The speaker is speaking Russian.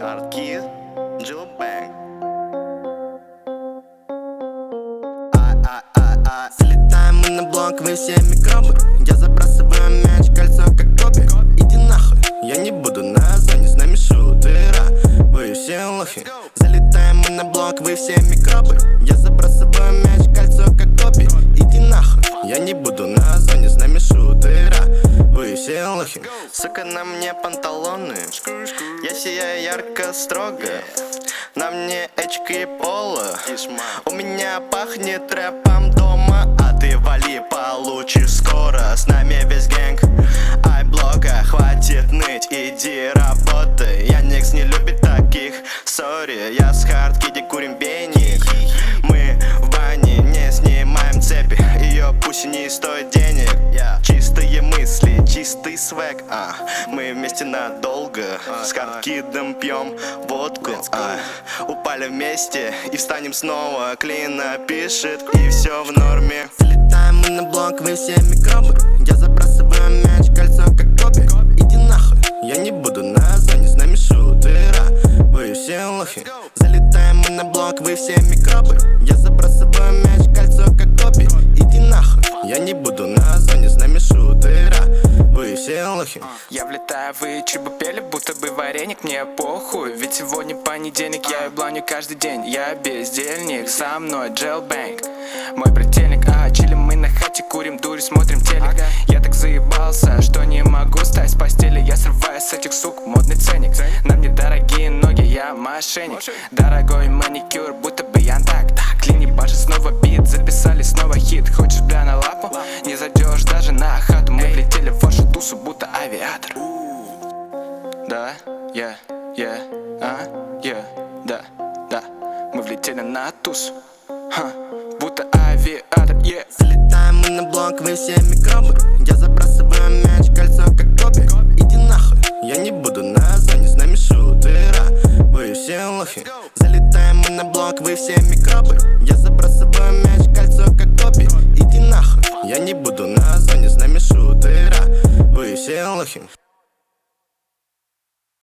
Hardkid, Jill Bang. Залетаем мы на блок, вы все микробы. Я забрасываю мяч, кольцо как Коби. Иди нахуй, я не буду на зоне, с нами шутера. Вы все лохи. Залетаем мы на блок, вы все микробы. Я забрасываю мяч, кольцо как Коби. Иди нахуй, я не буду на зоне, с нами шутера. Вы все лохи. Сука, на мне панталоны, я сияю ярко, строго. На мне очки и поло, у меня пахнет рэпом дома. А ты вали, получишь скоро. С нами весь гэнг, ай блога. Хватит ныть, иди работай. Яникс не любит таких, сори. Я с Хардкиди курим веник. Мы в бане не снимаем цепи. Ее пусть не стоит денег. Чистые мысли, чистый свек. Мы вместе надолго. С Хардкидом пьем водку. Упали вместе и встанем снова. Клина пишет, и все в норме. Залетаем мы на блок, вы все микробы. Я забрасываю мяч, кольцо как Коби. Иди нахуй, я не буду на зоне, с нами шутера. Вы все лохи. Залетаем мы на блок, вы все микробы. Я забрасываю мяч, кольцо как Коби. Иди нахуй, я не буду на зоне, с нами шутера. Вы все лохи. Я влетаю, вы чебу пели, будто бы вареник. Мне похуй, ведь сегодня понедельник. Я ебланю каждый день, я бездельник. Со мной Jill Bang, мой брательник. Чилим мы на хате, курим дури, смотрим телек. Я так заебался, что не могу встать с постели. Я срываю с этих сук модный ценник. На мне дорогие ноги, я мошенник. Дорогой маникюр, будто бы я так. Клини башит, снова бит, записали снова хит. Хочешь, бля, на лапу? Не зайдешь даже на хату. Мы влетели в вашу тусу, будто авиатор. Да, да. Мы влетели на тусу, будто авиатор, Залетаем мы на блок, вы все микробы. Я забрасываю мяч, кольцо как Коби.